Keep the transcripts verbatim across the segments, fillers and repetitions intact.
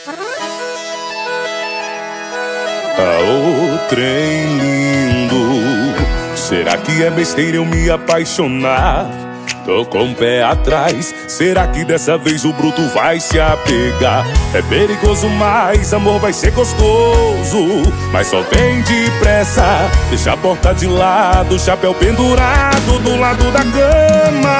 Ah, ô trem lindo, será que é besteira eu me apaixonar? Tô com o pé atrás, será que dessa vez o bruto vai se apegar? É perigoso, mas amor vai ser gostoso. Mas só vem depressa, deixa a porta de lado, chapéu pendurado do lado da cama.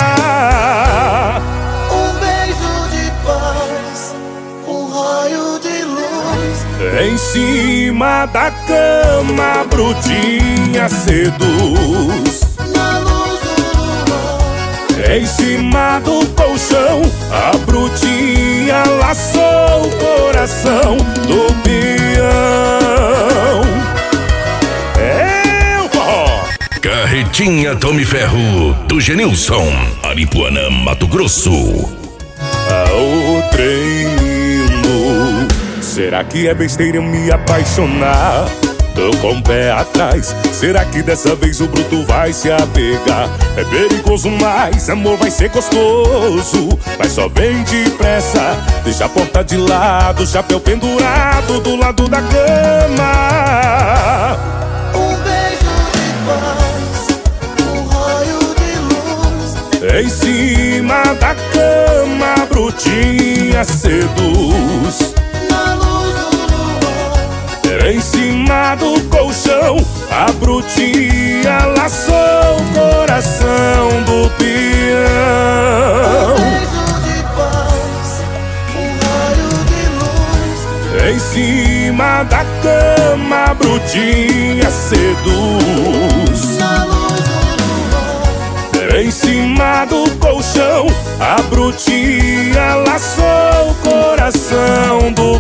Um beijo de paz, um raio de luz. Em cima da cama, a brutinha seduz. Na luz do luar, em cima do colchão, a brutinha laçou o coração do peão. É o forró. Carretinha Tome Ferro, do Genilson, Aripuanã, Mato Grosso. Ah, o trem lindo, será que é besteira eu me apaixonar? Tô com o pé atrás, será que dessa vez o bruto vai se apegar? É perigoso, mas amor vai ser gostoso. Mas só vem depressa, deixa a porta de lado, chapéu pendurado do lado da cama. um beijo de paz, um raio de luz. Em cima da cama, a brutinha seduz. Na luz do luar, Em cima do colchão, a brutinha laçou o coração do peão. um beijo de paz, um raio de luz. Em cima da cama, a brutinha seduz. Na luz do luar, Em cima do colchão, a brutinha laçou o coração do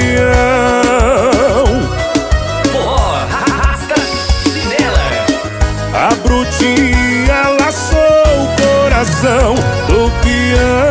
peão. Forró, arrasta, chinela. A brutinha laçou o coração do peão.